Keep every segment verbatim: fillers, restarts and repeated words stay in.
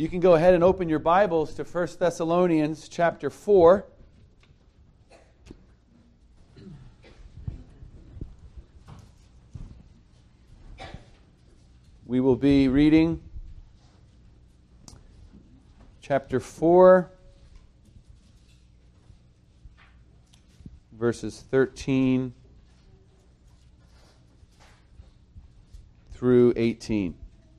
You can go ahead and open your Bibles to First Thessalonians chapter four. We will be reading chapter four, verses thirteen through eighteen.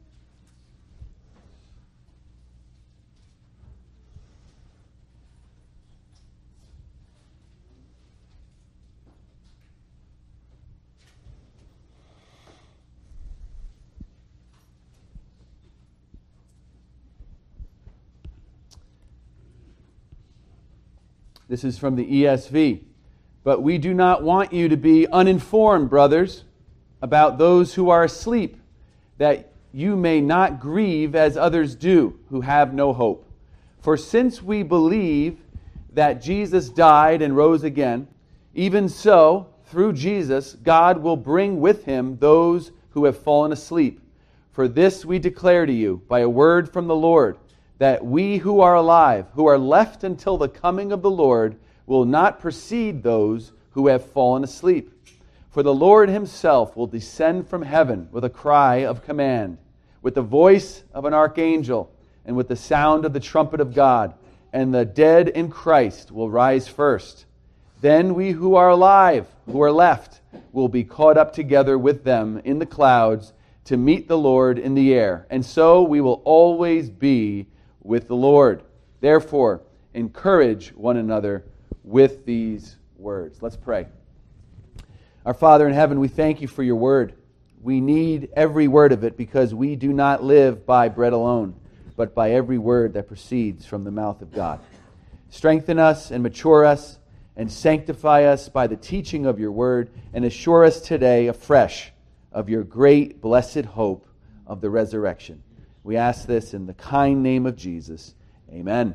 This is from the E S V. But we do not want you to be uninformed, brothers, about those who are asleep, that you may not grieve as others do, who have no hope. For since we believe that Jesus died and rose again, even so, through Jesus, God will bring with him those who have fallen asleep. For this we declare to you by a word from the Lord, that we who are alive, who are left until the coming of the Lord, will not precede those who have fallen asleep. For the Lord himself will descend from heaven with a cry of command, with the voice of an archangel, and with the sound of the trumpet of God, and the dead in Christ will rise first. Then we who are alive, who are left, will be caught up together with them in the clouds to meet the Lord in the air. And so we will always be with the Lord. Therefore, encourage one another with these words. Let's pray. Our Father in heaven, we thank you for your word. We need every word of it because we do not live by bread alone, but by every word that proceeds from the mouth of God. Strengthen us and mature us and sanctify us by the teaching of your word, and assure us today afresh of your great blessed hope of the resurrection. We ask this in the kind name of Jesus. Amen.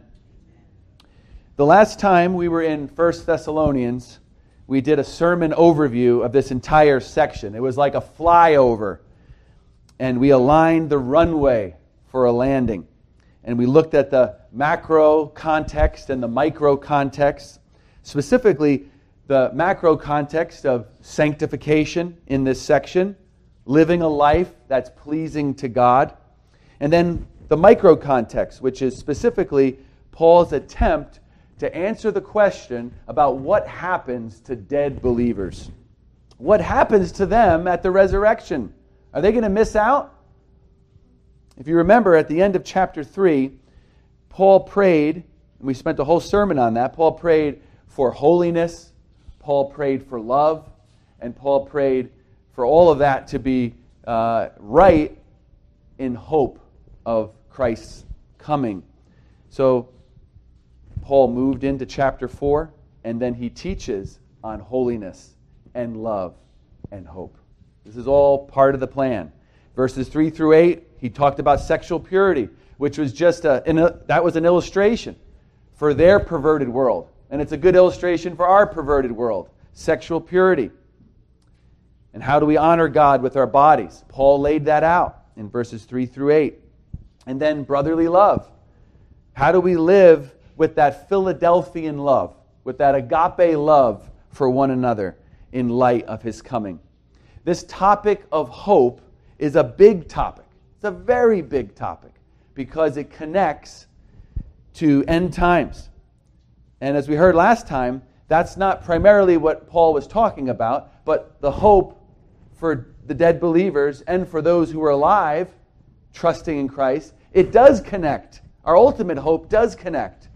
The last time we were in First Thessalonians, we did a sermon overview of this entire section. It was like a flyover, and we aligned the runway for a landing. And we looked at the macro context and the micro context, specifically the macro context of sanctification in this section, living a life that's pleasing to God. And then the micro context, which is specifically Paul's attempt to answer the question about what happens to dead believers. What happens to them at the resurrection? Are they going to miss out? If you remember, at the end of chapter three, Paul prayed, and we spent a whole sermon on that. Paul prayed for holiness, Paul prayed for love, and Paul prayed for all of that to be uh, right in hope of Christ's coming. So Paul moved into chapter four, and then he teaches on holiness and love and hope. This is all part of the plan. Verses three through eight, he talked about sexual purity, which was just a, that was an illustration for their perverted world. And it's a good illustration for our perverted world, sexual purity. And how do we honor God with our bodies? Paul laid that out in verses three through eight. And then brotherly love. How do we live with that Philadelphian love, with that agape love for one another in light of his coming? This topic of hope is a big topic. It's a very big topic because it connects to end times. And as we heard last time, that's not primarily what Paul was talking about, but the hope for the dead believers and for those who are alive, trusting in Christ. It does connect. Our ultimate hope does connect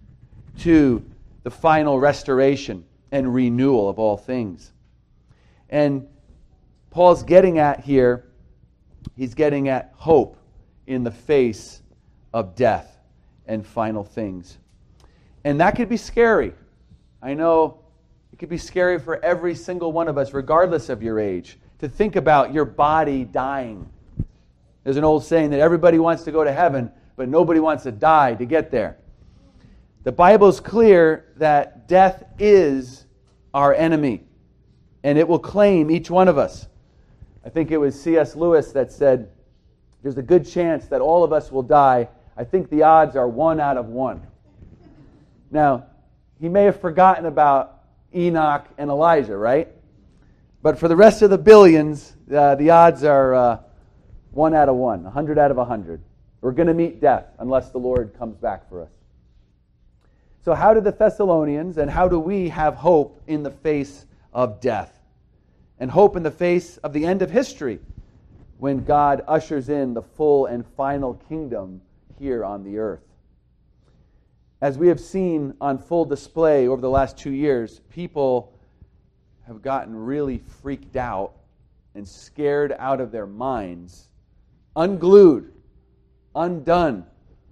to the final restoration and renewal of all things. And Paul's getting at here, he's getting at hope in the face of death and final things. And that could be scary. I know it could be scary for every single one of us, regardless of your age, to think about your body dying. There's an old saying that everybody wants to go to heaven, but nobody wants to die to get there. The Bible's clear that death is our enemy, and it will claim each one of us. I think it was C S Lewis that said, there's a good chance that all of us will die I think the odds are one out of one. Now, he may have forgotten about Enoch and Elijah, right? But for the rest of the billions, uh, the odds are uh, one out of one, one hundred out of one hundred. We're going to meet death unless the Lord comes back for us. So how did the Thessalonians and how do we have hope in the face of death? And hope in the face of the end of history when God ushers in the full and final kingdom here on the earth. As we have seen on full display over the last two years, people have gotten really freaked out and scared out of their minds, unglued, undone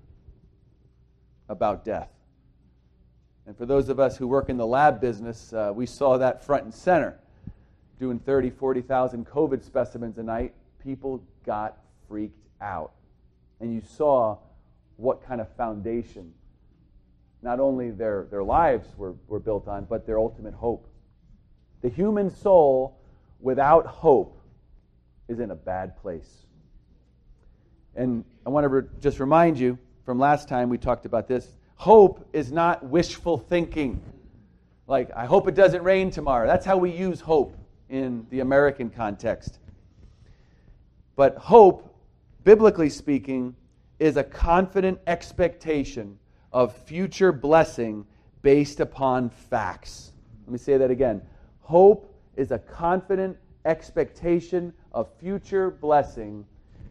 about death. And for those of us who work in the lab business, uh, we saw that front and center. Doing thirty, forty thousand COVID specimens a night, people got freaked out. And you saw what kind of foundation not only their, their lives were, were built on, but their ultimate hope. The human soul without hope is in a bad place. And I want to re- just remind you, from last time we talked about this, hope is not wishful thinking. Like, I hope it doesn't rain tomorrow. That's how we use hope in the American context. But hope, biblically speaking, is a confident expectation of future blessing based upon facts. Let me say that again. Hope is a confident expectation of future blessing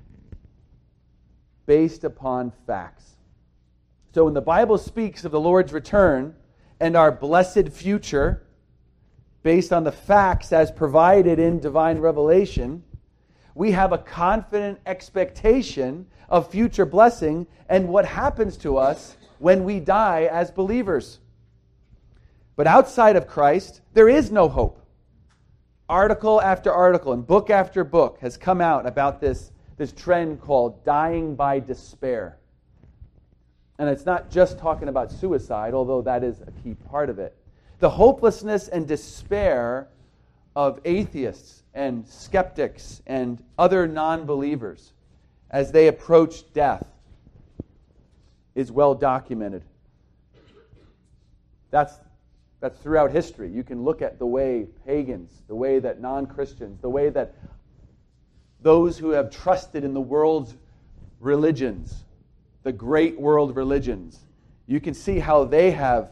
based upon facts. So when the Bible speaks of the Lord's return and our blessed future based on the facts as provided in divine revelation, we have a confident expectation of future blessing and what happens to us when we die as believers. But outside of Christ, there is no hope. Article after article and book after book has come out about this, this trend called dying by despair. And it's not just talking about suicide, although that is a key part of it. The hopelessness and despair of atheists and skeptics and other non-believers as they approach death is well documented. That's, that's throughout history. You can look at the way pagans, the way that non-Christians, the way that those who have trusted in the world's religions, the great world religions, you can see how they have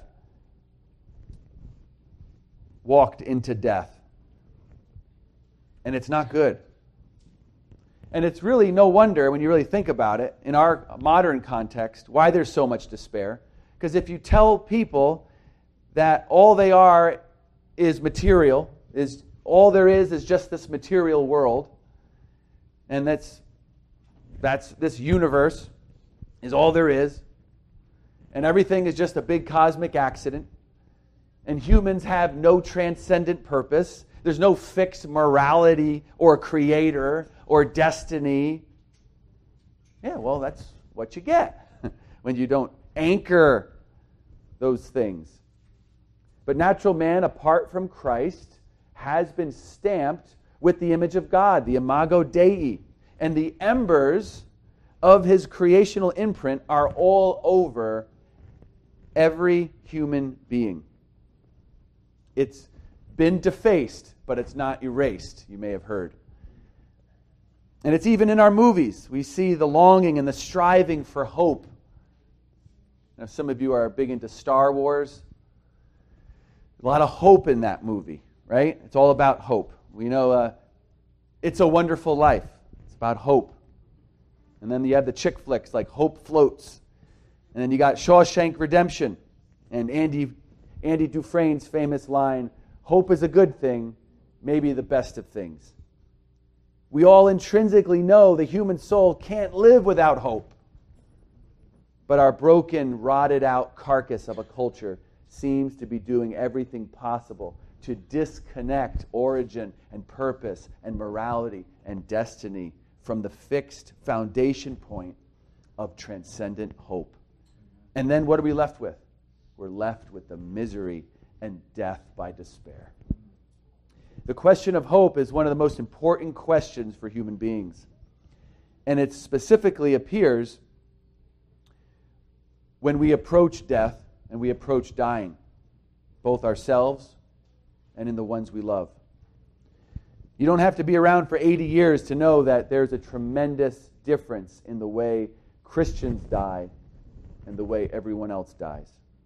walked into death. And it's not good. And it's really no wonder, when you really think about it, in our modern context, why there's so much despair. Because if you tell people that all they are is material, is all there is is just this material world, and that's that's this universe is all there is, and everything is just a big cosmic accident, and humans have no transcendent purpose, there's no fixed morality or creator or destiny. Yeah, well, that's what you get when you don't anchor those things. But natural man, apart from Christ, has been stamped with the image of God, the imago Dei, and the embers of his creational imprint are all over every human being. It's been defaced, but it's not erased, you may have heard. And it's even in our movies. We see the longing and the striving for hope. Now, some of you are big into Star Wars. A lot of hope in that movie, right? It's all about hope. We know uh, It's a Wonderful Life. It's about hope. And then you have the chick flicks like Hope Floats. And then you got Shawshank Redemption and Andy, Andy Dufresne's famous line, hope is a good thing, maybe the best of things. We all intrinsically know the human soul can't live without hope. But our broken, rotted out carcass of a culture seems to be doing everything possible to disconnect origin and purpose and morality and destiny from the fixed foundation point of transcendent hope. And then what are we left with? We're left with the misery and death by despair. The question of hope is one of the most important questions for human beings. And it specifically appears when we approach death and we approach dying, both ourselves and in the ones we love. You don't have to be around for eighty years to know that there's a tremendous difference in the way Christians die and the way everyone else dies.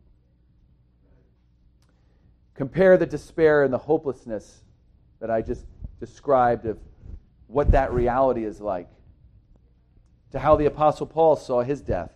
Compare the despair and the hopelessness that I just described of what that reality is like to how the Apostle Paul saw his death.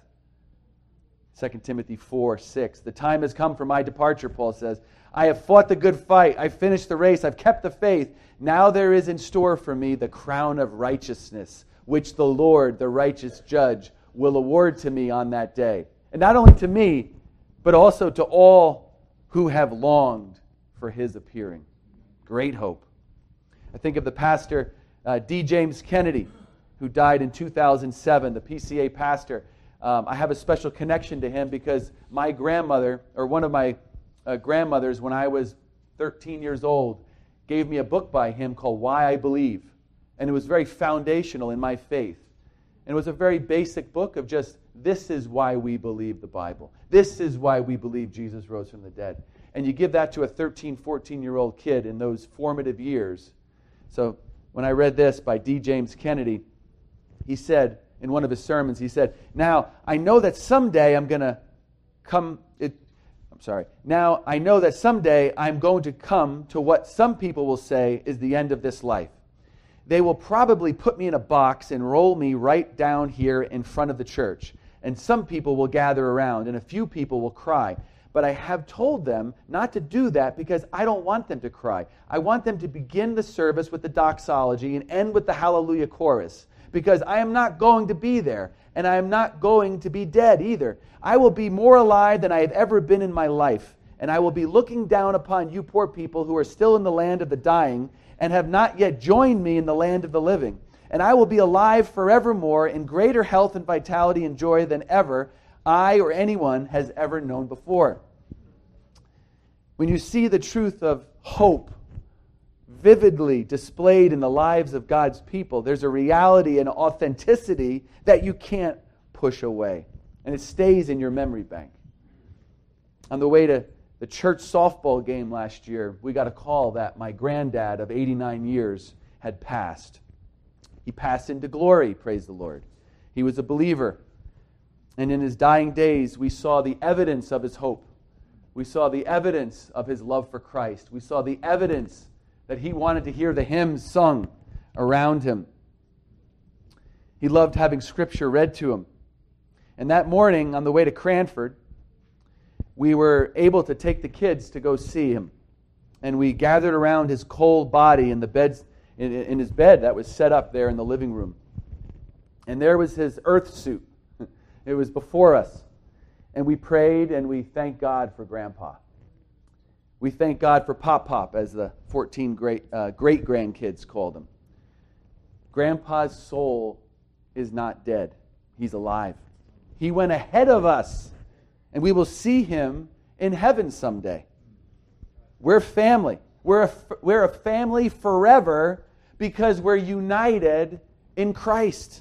Second Timothy four six. The time has come for my departure, Paul says. I have fought the good fight. I've finished the race. I've kept the faith. Now there is in store for me the crown of righteousness, which the Lord, the righteous judge, will award to me on that day. And not only to me, but also to all who have longed for his appearing. Great hope. I think of the pastor, uh, D. James Kennedy, who died in two thousand seven, the P C A pastor. Um, I have a special connection to him because my grandmother, or one of my uh, grandmothers, when I was thirteen years old, gave me a book by him called Why I Believe. And it was very foundational in my faith. And it was a very basic book of just, this is why we believe the Bible. This is why we believe Jesus rose from the dead. And you give that to a thirteen, fourteen-year-old kid in those formative years. So when I read this by D. James Kennedy, he said in one of his sermons, he said, now I know that someday I'm going to come, it, I'm sorry, now I know that someday I'm going to come to what some people will say is the end of this life. They will probably put me in a box and roll me right down here in front of the church. And some people will gather around and a few people will cry. But I have told them not to do that because I don't want them to cry. I want them to begin the service with the doxology and end with the hallelujah chorus. Because I am not going to be there, and I am not going to be dead either. I will be more alive than I have ever been in my life, and I will be looking down upon you poor people who are still in the land of the dying and have not yet joined me in the land of the living. And I will be alive forevermore in greater health and vitality and joy than ever I or anyone has ever known before. When you see the truth of hope vividly displayed in the lives of God's people, there's a reality and authenticity that you can't push away. And it stays in your memory bank. On the way to the church softball game last year, we got a call that my granddad of eighty-nine years had passed. He passed into glory, praise the Lord. He was a believer. And in his dying days, we saw the evidence of his hope. We saw the evidence of his love for Christ. We saw the evidence that he wanted to hear the hymns sung around him. He loved having Scripture read to him. And that morning, on the way to Cranford, we were able to take the kids to go see him. And we gathered around his cold body in the beds, in, in his bed that was set up there in the living room. And there was his earth suit. It was before us. And we prayed and we thanked God for Grandpa. We thank God for Pop Pop, as the fourteen great uh, great grandkids called him. Grandpa's soul is not dead. He's alive. He went ahead of us, and we will see him in heaven someday. We're family. We're a, we're a family forever because we're united in Christ.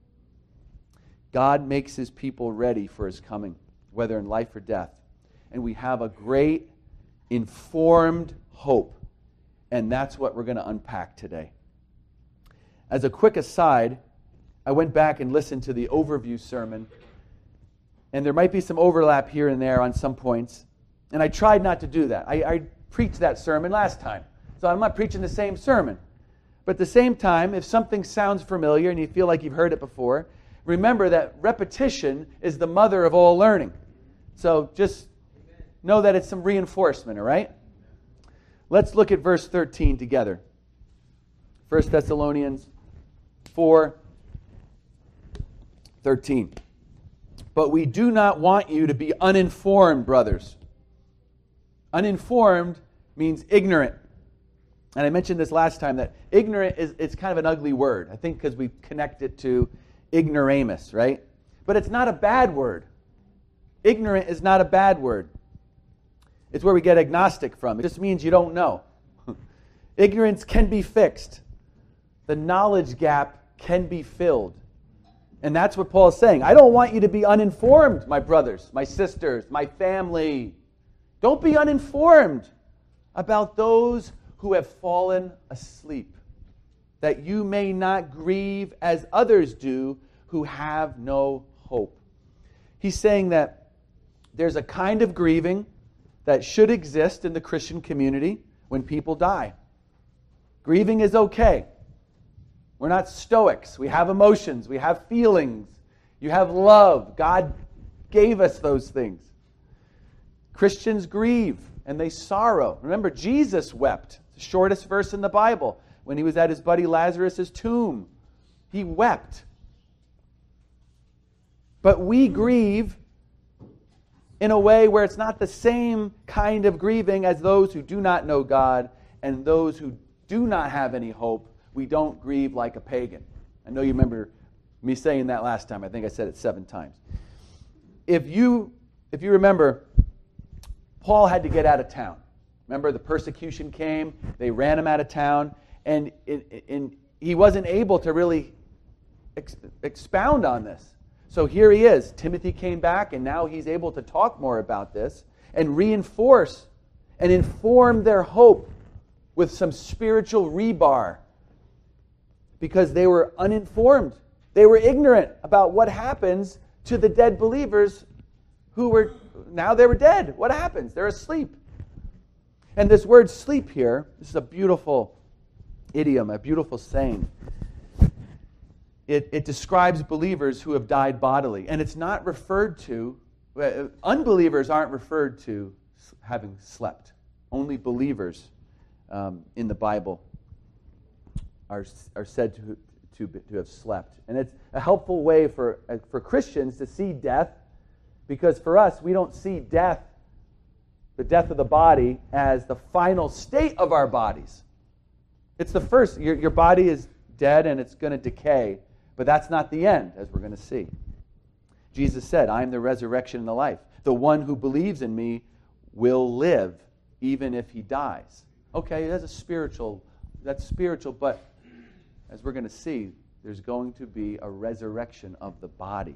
God makes his people ready for his coming, whether in life or death. And we have a great informed hope. And that's what we're going to unpack today. As a quick aside, I went back and listened to the overview sermon. And there might be some overlap here and there on some points. And I tried not to do that. I, I preached that sermon last time. So I'm not preaching the same sermon. But at the same time, if something sounds familiar and you feel like you've heard it before, remember that repetition is the mother of all learning. So just know that it's some reinforcement, all right? Let's look at verse thirteen together. First Thessalonians four thirteen. But we do not want you to be uninformed, brothers. Uninformed means ignorant. And I mentioned this last time, that ignorant is it's kind of an ugly word. I think because we connect it to ignoramus, right? But it's not a bad word. Ignorant is not a bad word. It's where we get agnostic from. It just means you don't know. Ignorance can be fixed. The knowledge gap can be filled. And that's what Paul is saying. I don't want you to be uninformed, my brothers, my sisters, my family. Don't be uninformed about those who have fallen asleep, that you may not grieve as others do who have no hope. He's saying that there's a kind of grieving that should exist in the Christian community when people die. Grieving is okay. We're not stoics. We have emotions. We have feelings. You have love. God gave us those things. Christians grieve and they sorrow. Remember, Jesus wept. The shortest verse in the Bible. When he was at his buddy Lazarus' tomb, he wept. But we grieve in a way where it's not the same kind of grieving as those who do not know God and those who do not have any hope. We don't grieve like a pagan. I know you remember me saying that last time. I think I said it seven times. If you, if you remember, Paul had to get out of town. Remember, the persecution came. They ran him out of town. And, it, and he wasn't able to really ex- expound on this. So here he is. Timothy came back, and now he's able to talk more about this and reinforce and inform their hope with some spiritual rebar, because they were uninformed. They were ignorant about what happens to the dead believers who were, now they were dead. What happens? They're asleep. And this word sleep here, this is a beautiful idiom, a beautiful saying. It, it describes believers who have died bodily. And it's not referred to, uh, unbelievers aren't referred to having slept. Only believers um, in the Bible are, are said to, to, to have slept. And it's a helpful way for, uh, for Christians to see death, because for us, we don't see death, the death of the body, as the final state of our bodies. It's the first. Your, your body is dead and it's going to decay, but that's not the end, as we're going to see. Jesus said, I am the resurrection and the life. The one who believes in me will live even if he dies. Okay, that's a spiritual, that's spiritual, but as we're going to see, there's going to be a resurrection of the body.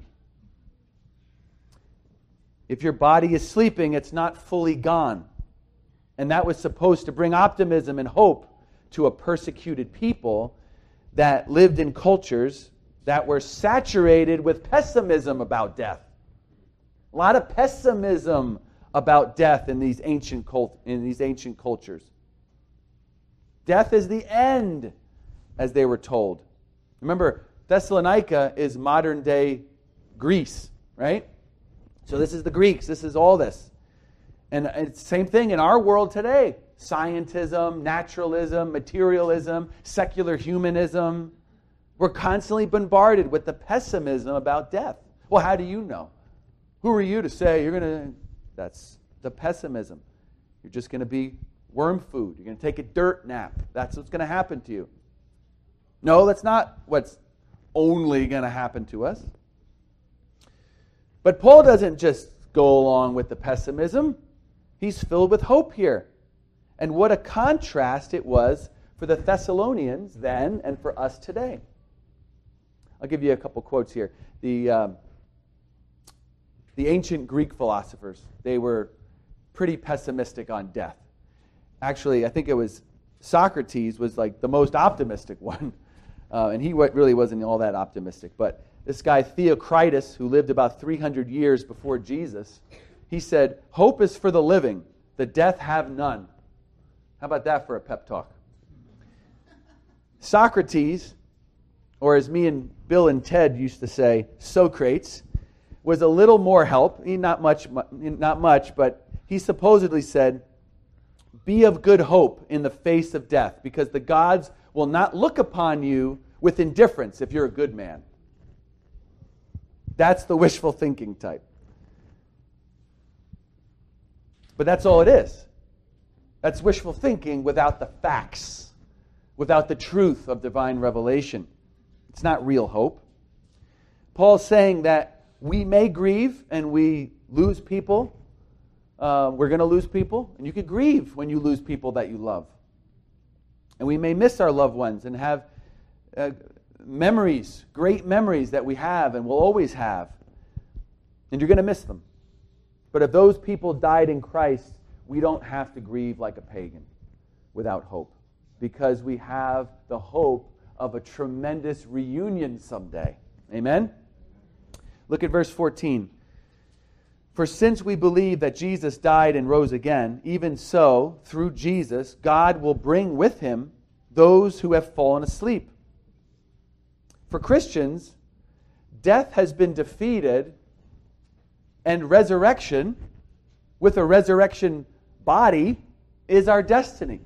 If your body is sleeping, it's not fully gone. And that was supposed to bring optimism and hope to a persecuted people that lived in cultures that were saturated with pessimism about death. A lot of pessimism about death in these ancient cult, in these ancient cultures. Death is the end, as they were told. Remember, Thessalonica is modern-day Greece, right? So this is the Greeks. This is all this. And it's the same thing in our world today. Scientism, naturalism, materialism, secular humanism. We're constantly bombarded with the pessimism about death. Well, how do you know? Who are you to say you're going to... That's the pessimism. You're just going to be worm food. You're going to take a dirt nap. That's what's going to happen to you. No, that's not what's only going to happen to us. But Paul doesn't just go along with the pessimism. He's filled with hope here. And what a contrast it was for the Thessalonians then and for us today. I'll give you a couple quotes here. The, um, the ancient Greek philosophers, they were pretty pessimistic on death. Actually, I think it was Socrates was like the most optimistic one. Uh, and he really wasn't all that optimistic. But this guy Theocritus, who lived about three hundred years before Jesus, he said, hope is for the living, the death have none. How about that for a pep talk? Socrates, or as me and Bill and Ted used to say, Socrates, was a little more help. He, not much, not much, but he supposedly said, be of good hope in the face of death, because the gods will not look upon you with indifference if you're a good man. That's the wishful thinking type. But that's all it is. That's wishful thinking without the facts, without the truth of divine revelation. It's not real hope. Paul's saying that we may grieve and we lose people. Uh, we're going to lose people. And you could grieve when you lose people that you love. And we may miss our loved ones and have uh, memories, great memories that we have and will always have. And you're going to miss them. But if those people died in Christ, we don't have to grieve like a pagan without hope, because we have the hope of a tremendous reunion someday. Amen? Look at verse fourteen. For since we believe that Jesus died and rose again, even so, through Jesus, God will bring with him those who have fallen asleep. For Christians, death has been defeated, and resurrection, with a resurrection body, is our destiny.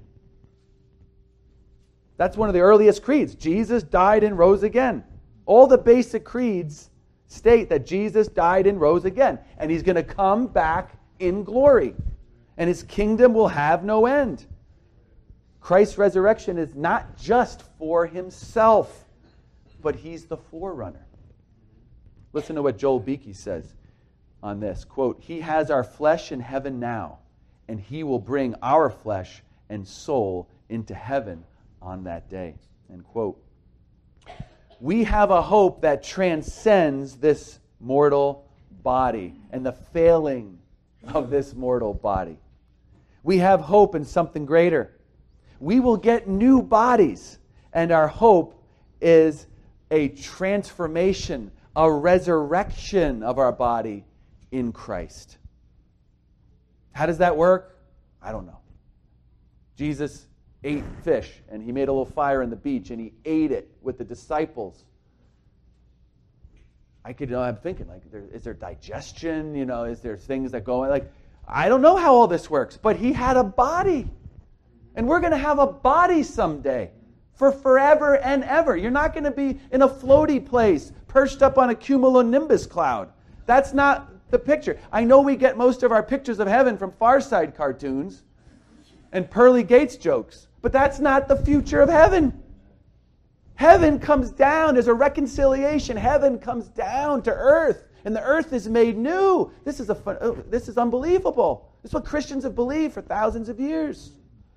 That's one of the earliest creeds. Jesus died and rose again. All the basic creeds state that Jesus died and rose again. And he's going to come back in glory. And his kingdom will have no end. Christ's resurrection is not just for himself, but he's the forerunner. Listen to what Joel Beakey says on this. Quote, he has our flesh in heaven now, and he will bring our flesh and soul into heaven on that day. End quote. We have a hope that transcends this mortal body and the failing of this mortal body. We have hope in something greater. We will get new bodies, and our hope is a transformation, a resurrection of our body in Christ. How does that work? I don't know. Jesus ate fish, and he made a little fire on the beach, and he ate it with the disciples. I could, you know, I'm thinking, like, there, is there digestion? You know, is there things that go on? Like, I don't know how all this works, but he had a body. And we're going to have a body someday for forever and ever. You're not going to be in a floaty place perched up on a cumulonimbus cloud. That's not the picture. I know we get most of our pictures of heaven from Far Side cartoons and Pearly Gates jokes, but that's not the future of heaven. Heaven comes down. There's a reconciliation. Heaven comes down to earth, and the earth is made new. This is a fun, oh, this is unbelievable. This is what Christians have believed for thousands of years.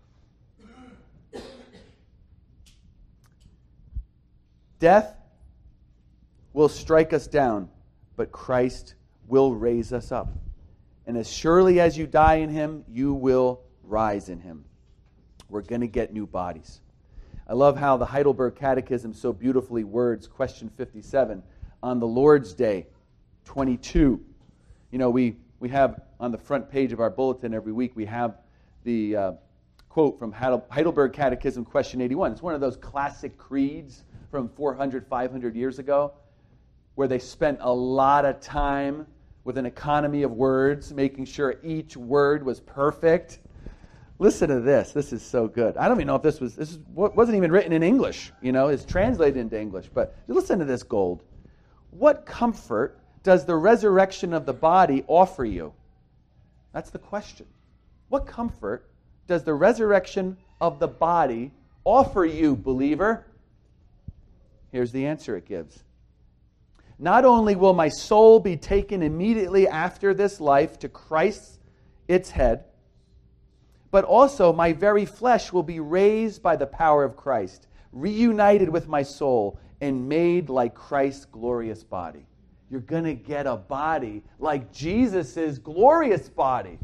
Death will strike us down, but Christ will raise us up. And as surely as you die in him, you will rise in him. We're going to get new bodies. I love how the Heidelberg Catechism so beautifully words question fifty-seven on the Lord's Day, twenty-two. You know, we, we have on the front page of our bulletin every week, we have the uh, quote from Heidelberg Catechism, question eighty-one. It's one of those classic creeds from four hundred, five hundred years ago, where they spent a lot of time with an economy of words, making sure each word was perfect. Listen to this. This is so good. I don't even know if this was, this wasn't even written in English, you know, it's translated into English, but listen to this gold. What comfort does the resurrection of the body offer you? That's the question. What comfort does the resurrection of the body offer you, believer? Here's the answer it gives. Not only will my soul be taken immediately after this life to Christ, its head, but also my very flesh will be raised by the power of Christ, reunited with my soul, and made like Christ's glorious body. You're going to get a body like Jesus' glorious body.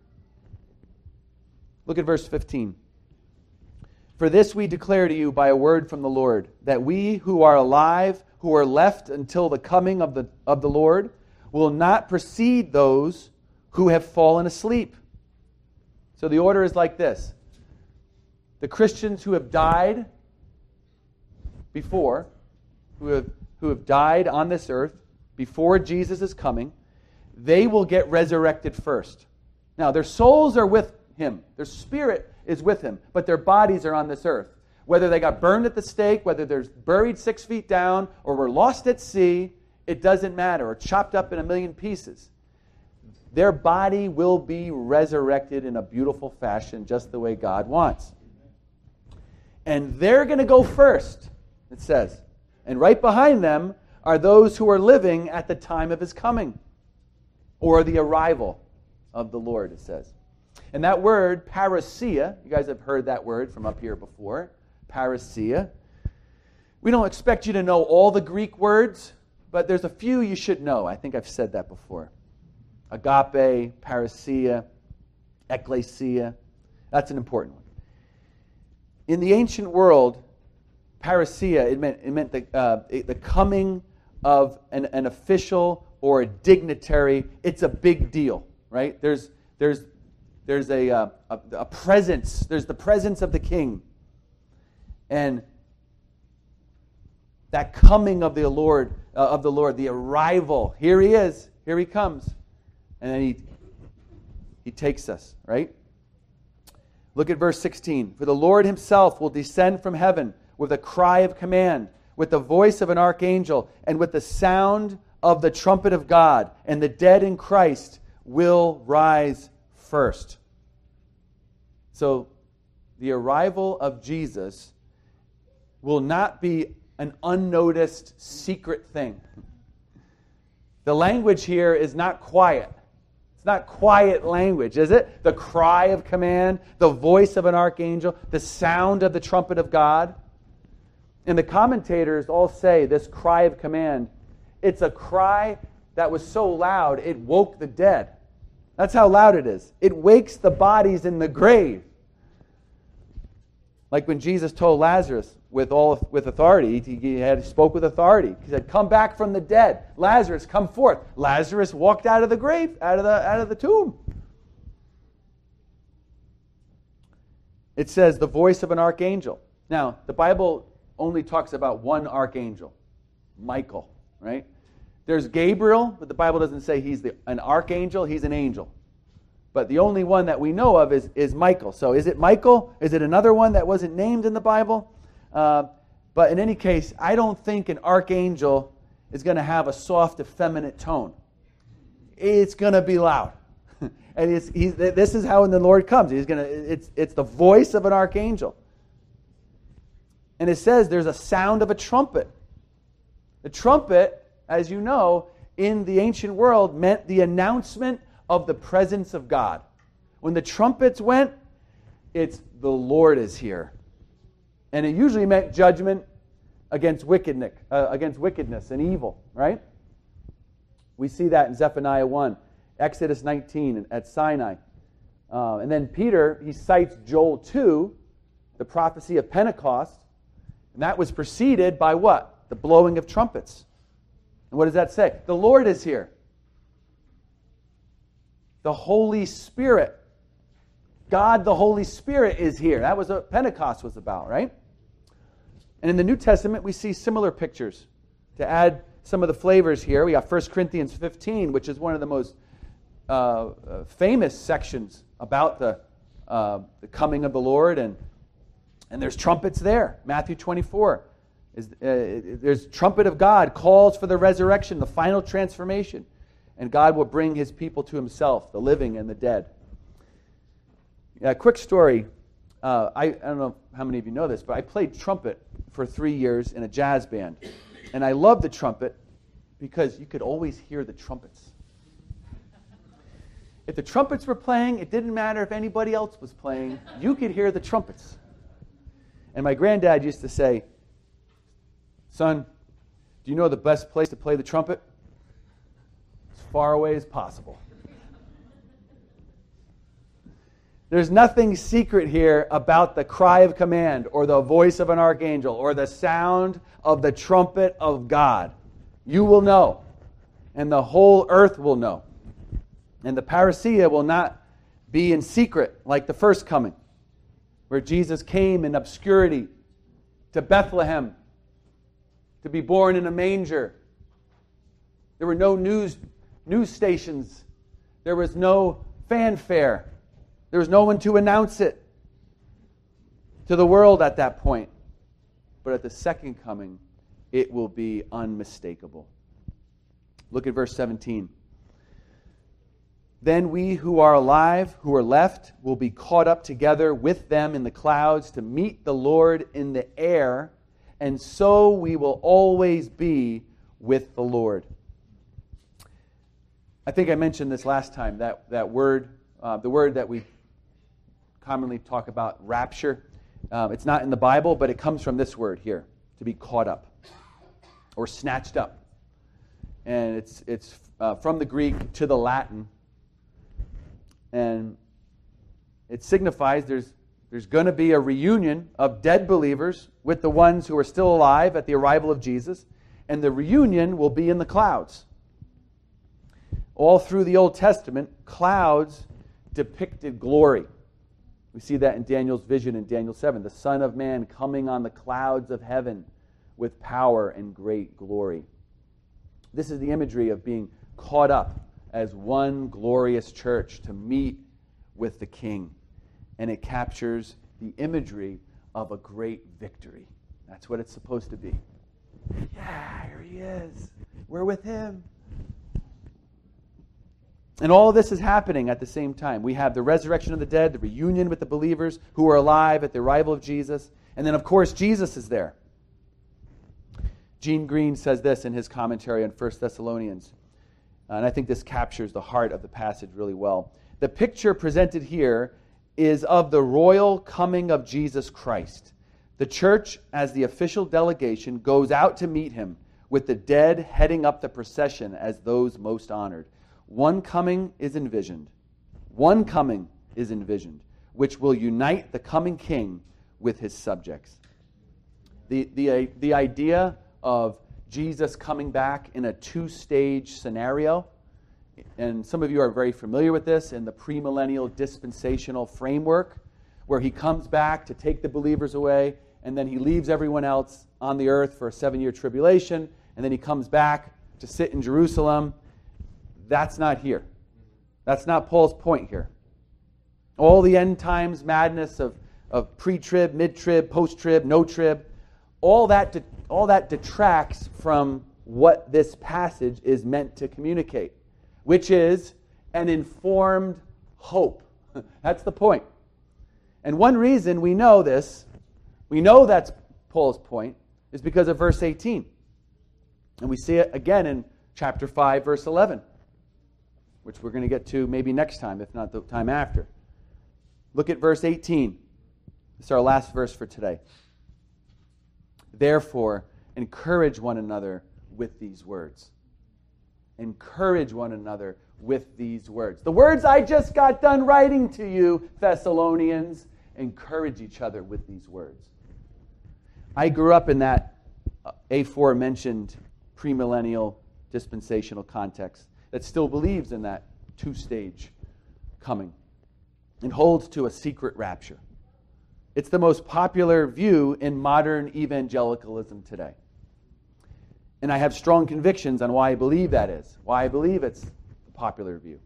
Look at verse fifteen. For this we declare to you by a word from the Lord, that we who are alive, who are left until the coming of the, of the Lord, will not precede those who have fallen asleep. So the order is like this. The Christians who have died before, who have, who have died on this earth before Jesus is coming, they will get resurrected first. Now, their souls are with him. Their spirit is with him, but their bodies are on this earth. Whether they got burned at the stake, whether they're buried six feet down, or were lost at sea, it doesn't matter, or chopped up in a million pieces. Their body will be resurrected in a beautiful fashion, just the way God wants. And they're going to go first, it says. And right behind them are those who are living at the time of his coming, or the arrival of the Lord, it says. And that word, parousia, you guys have heard that word from up here before, parousia. We don't expect you to know all the Greek words, but there's a few you should know. I think I've said that before. Agape, parousia, ekklesia. That's an important one. In the ancient world, parousia, it meant, it meant the, uh, the coming of an, an official or a dignitary. It's a big deal, right? There's, there's, there's a, uh, a, a presence. There's the presence of the king. And that coming of the Lord, uh, of the Lord, the arrival. Here he is. Here he comes. And then he, he takes us, right? Look at verse sixteen. For the Lord himself will descend from heaven with a cry of command, with the voice of an archangel, and with the sound of the trumpet of God, and the dead in Christ will rise first. So the arrival of Jesus will not be an unnoticed secret thing. The language here is not quiet. It's not quiet language, is it? The cry of command, the voice of an archangel, the sound of the trumpet of God. And the commentators all say this cry of command, it's a cry that was so loud it woke the dead. That's how loud it is. It wakes the bodies in the grave. Like when Jesus told Lazarus with all with authority, he, he had spoke with authority. He said, "Come back from the dead, Lazarus, come forth." Lazarus walked out of the grave, out of the out of the tomb. It says the voice of an archangel. Now, the Bible only talks about one archangel, Michael, right? There's Gabriel, but the Bible doesn't say he's the, an archangel, he's an angel. But the only one that we know of is, is Michael. So is it Michael? Is it another one that wasn't named in the Bible? Uh, but in any case, I don't think an archangel is going to have a soft, effeminate tone. It's going to be loud. And it's, he's, this is how when the Lord comes. He's going to. It's, it's the voice of an archangel. And it says there's a sound of a trumpet. The trumpet, as you know, in the ancient world meant the announcement of the presence of God. When the trumpets went, it's the Lord is here. And it usually meant judgment against wickedness, uh, against wickedness and evil, right? We see that in Zephaniah one, Exodus nineteen at Sinai. Uh, and then Peter, he cites Joel two, the prophecy of Pentecost, and that was preceded by what? The blowing of trumpets. And what does that say? The Lord is here. The Holy Spirit. God, the Holy Spirit, is here. That was what Pentecost was about, right? And in the New Testament, we see similar pictures. To add some of the flavors here, we got First Corinthians fifteen, which is one of the most uh, uh, famous sections about the, uh, the coming of the Lord. And, and there's trumpets there. Matthew twenty-four. Is, uh, there's trumpet of God, calls for the resurrection, the final transformation. And God will bring his people to himself, the living and the dead. Yeah, quick story. Uh, I, I don't know how many of you know this, but I played trumpet for three years in a jazz band. And I loved the trumpet because you could always hear the trumpets. If the trumpets were playing, it didn't matter if anybody else was playing. You could hear the trumpets. And my granddad used to say, "Son, do you know the best place to play the trumpet? As far away as possible." There's nothing secret here about the cry of command or the voice of an archangel or the sound of the trumpet of God. You will know, and the whole earth will know. And the parousia will not be in secret like the first coming, where Jesus came in obscurity to Bethlehem to be born in a manger. There were no news news stations. There was no fanfare. There was no one to announce it to the world at that point. But at the second coming, it will be unmistakable. Look at verse seventeen. Then we who are alive, who are left, will be caught up together with them in the clouds to meet the Lord in the air, and so we will always be with the Lord. I think I mentioned this last time, that, that word, uh, the word that we commonly talk about, rapture. Um, it's not in the Bible, but it comes from this word here. to be caught up or snatched up. And it's it's uh, from the Greek to the Latin. And it signifies there's there's going to be a reunion of dead believers with the ones who are still alive at the arrival of Jesus. And the reunion will be in the clouds. All through the Old Testament, clouds depicted glory. We see that in Daniel's vision in Daniel seven. The Son of Man coming on the clouds of heaven with power and great glory. This is the imagery of being caught up as one glorious church to meet with the King. And it captures the imagery of a great victory. That's what it's supposed to be. Yeah, here he is. We're with him. And all of this is happening at the same time. We have the resurrection of the dead, the reunion with the believers who are alive at the arrival of Jesus. And then, of course, Jesus is there. Gene Green says this in his commentary on First Thessalonians. And I think this captures the heart of the passage really well. The picture presented here is of the royal coming of Jesus Christ. The church, as the official delegation, goes out to meet him, with the dead heading up the procession as those most honored. One coming is envisioned. One coming is envisioned, which will unite the coming king with his subjects. The, the, the idea of Jesus coming back in a two-stage scenario, and some of you are very familiar with this in the premillennial dispensational framework, where he comes back to take the believers away, and then he leaves everyone else on the earth for a seven-year tribulation, and then he comes back to sit in Jerusalem. That's not here. That's not Paul's point here. All the end times madness of, of pre-trib, mid-trib, post-trib, no-trib, all that, de- all that detracts from what this passage is meant to communicate, which is an informed hope. That's the point. And one reason we know this, we know that's Paul's point, is because of verse eighteen. And we see it again in chapter five, verse eleven, which we're going to get to maybe next time, if not the time after. Look at verse eighteen. This is our last verse for today. Therefore, encourage one another with these words. Encourage one another with these words. The words I just got done writing to you, Thessalonians, encourage each other with these words. I grew up in that aforementioned premillennial dispensational context that still believes in that two-stage coming and holds to a secret rapture. It's the most popular view in modern evangelicalism today. And I have strong convictions on why I believe that is, why I believe it's the popular view.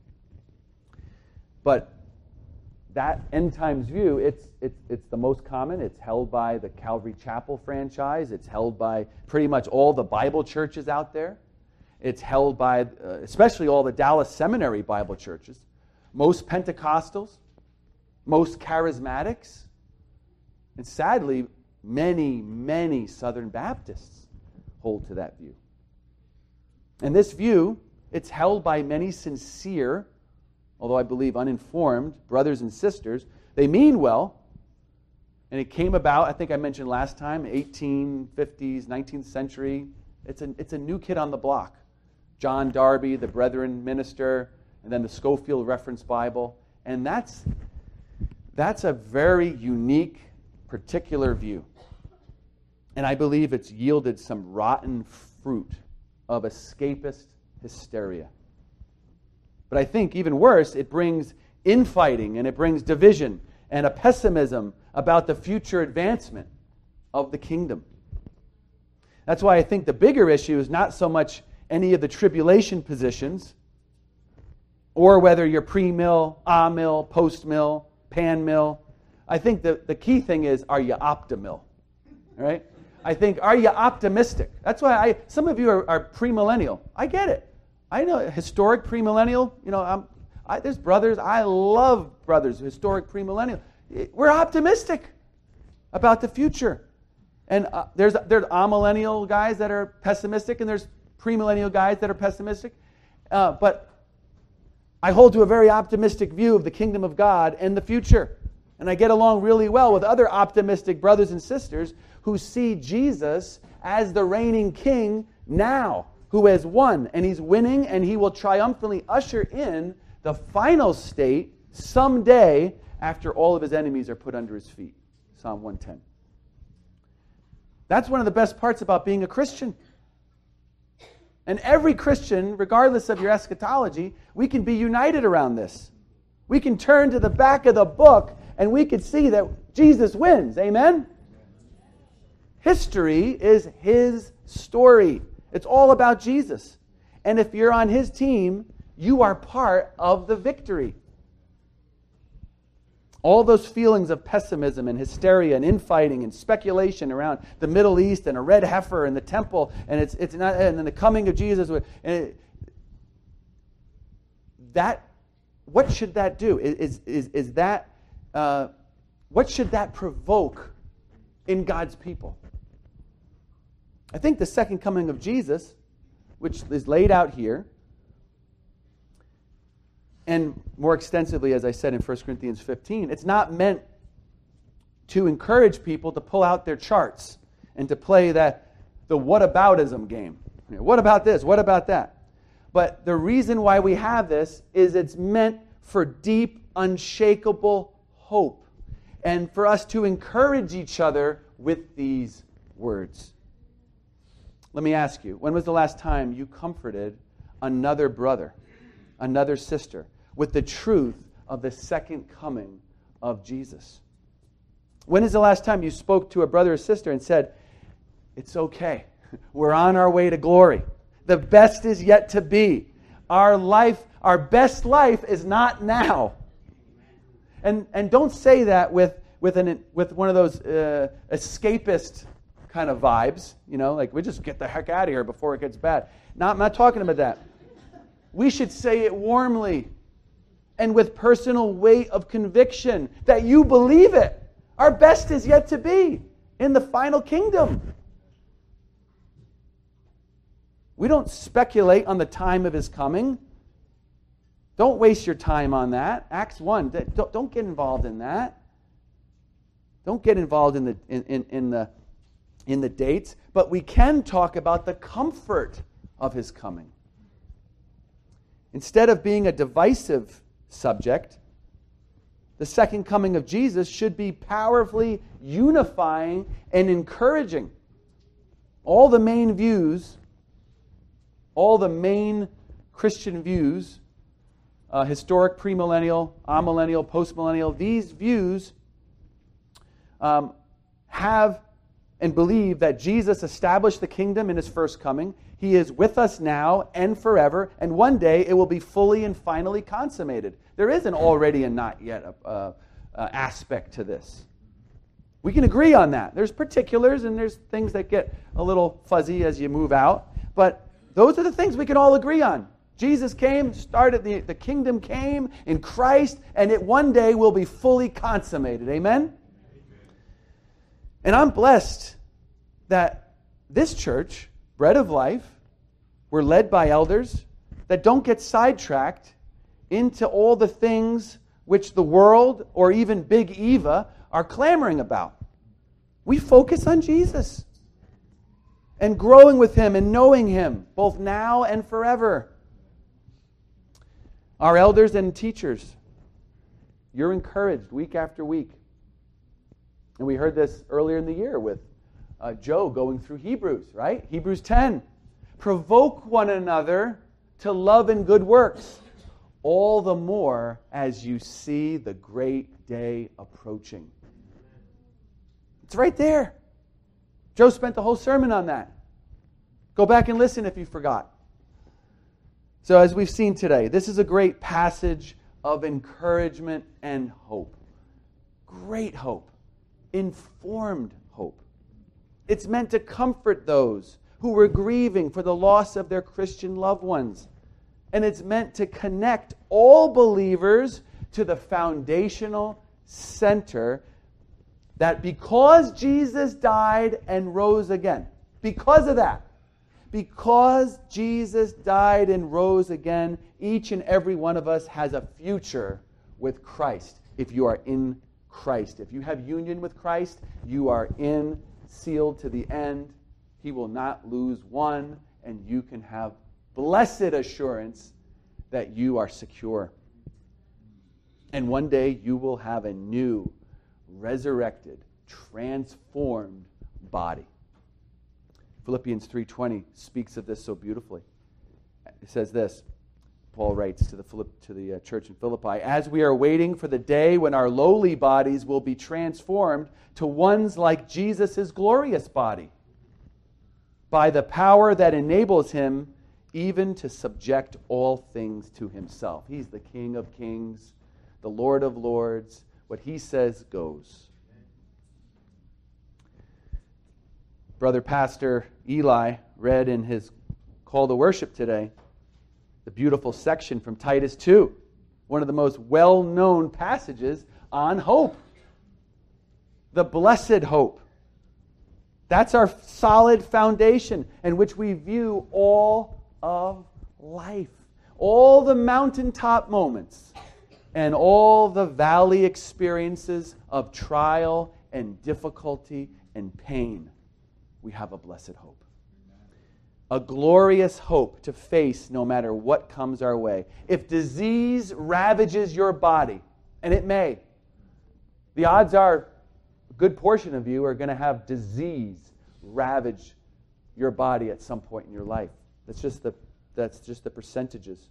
But that end times view, it's, it's, it's the most common. It's held by the Calvary Chapel franchise. It's held by pretty much all the Bible churches out there. It's held by uh, especially all the Dallas Seminary Bible churches. Most Pentecostals, most Charismatics, and sadly, many, many Southern Baptists hold to that view. And this view, it's held by many sincere, although I believe uninformed, brothers and sisters. They mean well, and it came about, I think I mentioned last time, eighteen fifties, nineteenth century. It's a, it's a new kid on the block. John Darby, the Brethren minister, and then the Scofield Reference Bible. And that's, that's a very unique, particular view. And I believe it's yielded some rotten fruit of escapist hysteria. But I think even worse, it brings infighting and it brings division and a pessimism about the future advancement of the kingdom. That's why I think the bigger issue is not so much any of the tribulation positions or whether you're pre-mill, ah-mill, post-mill, pan-mill. I think the, the key thing is, are you optimill? Right? I think, are you optimistic? That's why I. Some of you are, are premillennial. I get it. I know historic premillennial. You know, I'm, I, there's brothers. I love brothers, historic premillennial. We're optimistic about the future. And uh, there's there's amillennial guys that are pessimistic, and there's premillennial guys that are pessimistic. Uh, but I hold to a very optimistic view of the kingdom of God and the future. And I get along really well with other optimistic brothers and sisters who see Jesus as the reigning king now, who has won, and he's winning, and he will triumphantly usher in the final state someday after all of his enemies are put under his feet. Psalm one ten. That's one of the best parts about being a Christian. And every Christian, regardless of your eschatology, we can be united around this. We can turn to the back of the book and we can see that Jesus wins. Amen? History is his story. It's all about Jesus. And if you're on his team, you are part of the victory. All those feelings of pessimism and hysteria and infighting and speculation around the Middle East and a red heifer and the temple and it's it's not and then the coming of Jesus and it, that what should that do? Is is is that uh, what should that provoke in God's people? I think the second coming of Jesus, which is laid out here, and more extensively, as I said in First Corinthians fifteen, it's not meant to encourage people to pull out their charts and to play that the whataboutism game. You know, what about this? What about that? But the reason why we have this is it's meant for deep, unshakable hope and for us to encourage each other with these words. Let me ask you, when was the last time you comforted another brother, another sister, with the truth of the second coming of Jesus? When is the last time you spoke to a brother or sister and said, it's okay, we're on our way to glory. The best is yet to be. Our life, our best life is not now. And and don't say that with with an with one of those uh, escapist kind of vibes, you know, like we just get the heck out of here before it gets bad. Not, I'm not talking about that. We should say it warmly and with personal weight of conviction that you believe it. Our best is yet to be in the final kingdom. We don't speculate on the time of his coming. Don't waste your time on that. Acts one, don't, don't get involved in that. Don't get involved in the in, in, in the in the dates, but we can talk about the comfort of his coming. Instead of being a divisive subject, the second coming of Jesus should be powerfully unifying and encouraging. All the main views, all the main Christian views, uh, historic, premillennial, amillennial, postmillennial, these views um, have and believe that Jesus established the kingdom in his first coming. He is with us now and forever, and one day it will be fully and finally consummated. There is an already and not yet uh, uh, aspect to this. We can agree on that. There's particulars and there's things that get a little fuzzy as you move out, but those are the things we can all agree on. Jesus came, started, the, the kingdom came in Christ, and it one day will be fully consummated. Amen? And I'm blessed that this church, Bread of Life, we're led by elders that don't get sidetracked into all the things which the world or even Big Eva are clamoring about. We focus on Jesus and growing with him and knowing him both now and forever. Our elders and teachers, you're encouraged week after week. And we heard this earlier in the year with uh, Joe going through Hebrews, right? Hebrews ten. Provoke one another to love and good works, all the more as you see the great day approaching. It's right there. Joe spent the whole sermon on that. Go back and listen if you forgot. So as we've seen today, this is a great passage of encouragement and hope. Great hope. Informed hope. It's meant to comfort those who were grieving for the loss of their Christian loved ones. And it's meant to connect all believers to the foundational center that because Jesus died and rose again, because of that, because Jesus died and rose again, each and every one of us has a future with Christ if you are in Christ. If you have union with Christ, you are in sealed to the end. He will not lose one, and you can have blessed assurance that you are secure. And one day you will have a new, resurrected, transformed body. Philippians three twenty speaks of this so beautifully. It says this, Paul writes to the, Philipp, to the uh, church in Philippi, as we are waiting for the day when our lowly bodies will be transformed to ones like Jesus' glorious body, by the power that enables him even to subject all things to himself. He's the King of kings, the Lord of lords. What he says goes. Brother Pastor Eli read in his call to worship today the beautiful section from Titus two, one of the most well-known passages on hope. The blessed hope. That's our solid foundation in which we view all of life. All the mountaintop moments and all the valley experiences of trial and difficulty and pain. We have a blessed hope. A glorious hope to face no matter what comes our way. If disease ravages your body, and it may, the odds are a good portion of you are going to have disease ravage your body at some point in your life. That's just the that's just the percentages.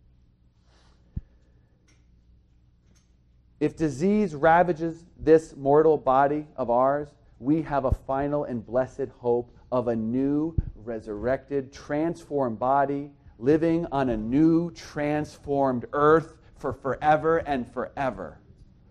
If disease ravages this mortal body of ours, we have a final and blessed hope of a new, resurrected, transformed body, living on a new, transformed earth for forever and forever.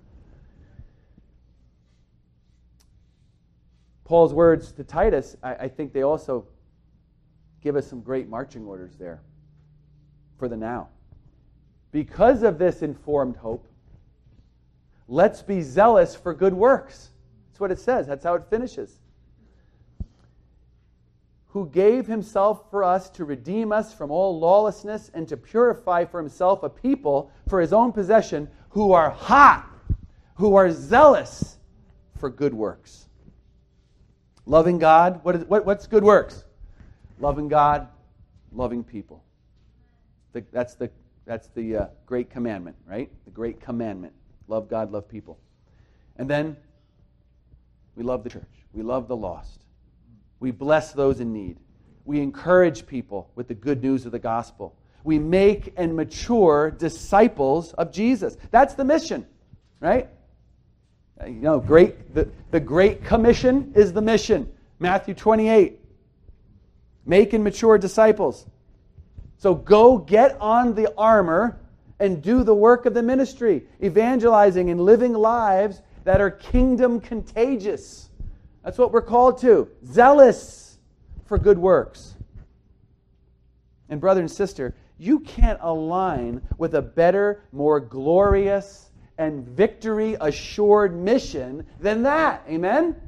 Paul's words to Titus, I, I think they also give us some great marching orders there for the now. Because of this informed hope, let's be zealous for good works. That's what it says. That's how it finishes. Who gave himself for us to redeem us from all lawlessness and to purify for himself a people for his own possession who are hot, who are zealous for good works. Loving God, what is, what, what's good works? Loving God, loving people. The, that's the, that's the uh, great commandment, right? The great commandment. Love God, love people. And then we love the church. We love the lost. We bless those in need. We encourage people with the good news of the gospel. We make and mature disciples of Jesus. That's the mission, right? You know, great. The, the Great Commission is the mission. Matthew twenty-eight. Make and mature disciples. So go get on the armor and do the work of the ministry, evangelizing and living lives that are kingdom contagious. That's what we're called to. Zealous for good works. And brother and sister, you can't align with a better, more glorious, and victory-assured mission than that. Amen?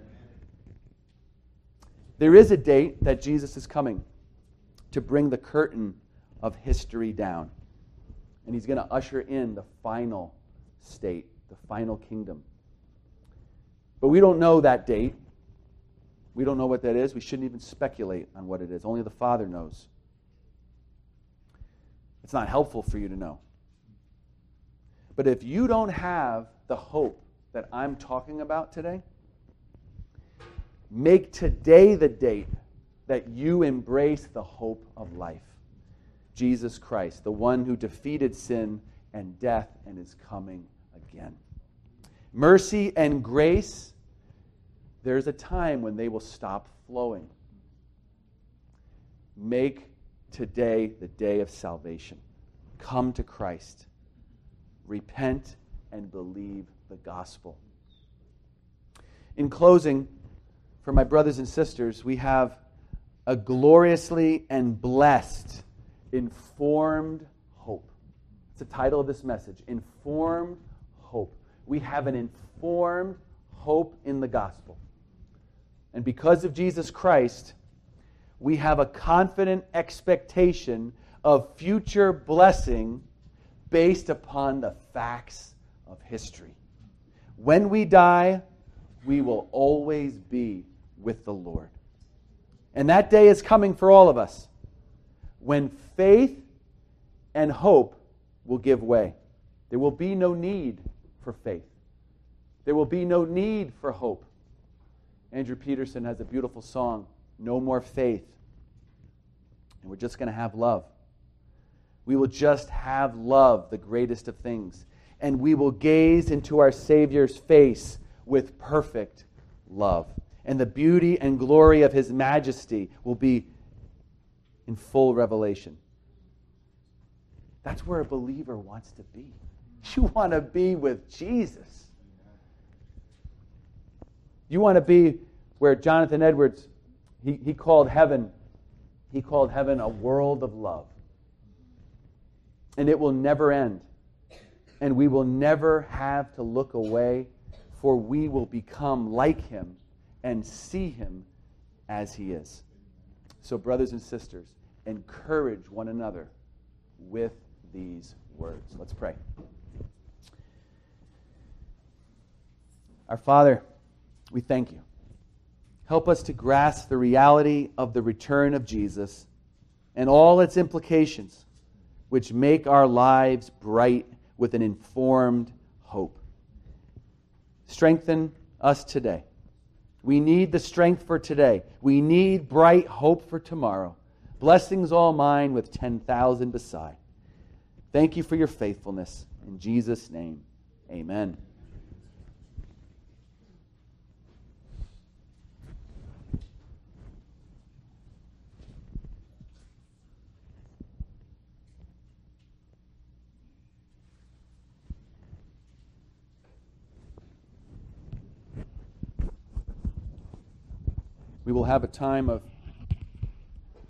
There is a date that Jesus is coming to bring the curtain of history down. And he's going to usher in the final state, the final kingdom. But we don't know that date. We don't know what that is. We shouldn't even speculate on what it is. Only the Father knows. It's not helpful for you to know. But if you don't have the hope that I'm talking about today, make today the date that you embrace the hope of life. Jesus Christ, the one who defeated sin and death and is coming again. Mercy and grace, there's a time when they will stop flowing. Make today the day of salvation. Come to Christ. Repent and believe the gospel. In closing, for my brothers and sisters, we have a gloriously and blessed, informed hope. It's the title of this message, Informed Hope. We have an informed hope in the gospel. And because of Jesus Christ, we have a confident expectation of future blessing based upon the facts of history. When we die, we will always be with the Lord. And that day is coming for all of us, when faith and hope will give way. There will be no need for faith. There will be no need for hope. Andrew Peterson has a beautiful song, No More Faith. And we're just going to have love. We will just have love, the greatest of things. And we will gaze into our Savior's face with perfect love. And the beauty and glory of His majesty will be in full revelation. That's where a believer wants to be. You want to be with Jesus. You want to be where Jonathan Edwards, he, he called heaven, he called heaven a world of love. And it will never end. And we will never have to look away, for we will become like Him and see Him as He is. So, brothers and sisters, encourage one another with these words. Let's pray. Our Father, we thank You. Help us to grasp the reality of the return of Jesus and all its implications, which make our lives bright with an informed hope. Strengthen us today. We need the strength for today. We need bright hope for tomorrow. Blessings all mine with ten thousand beside. Thank You for Your faithfulness. In Jesus' name, amen. We will have a time of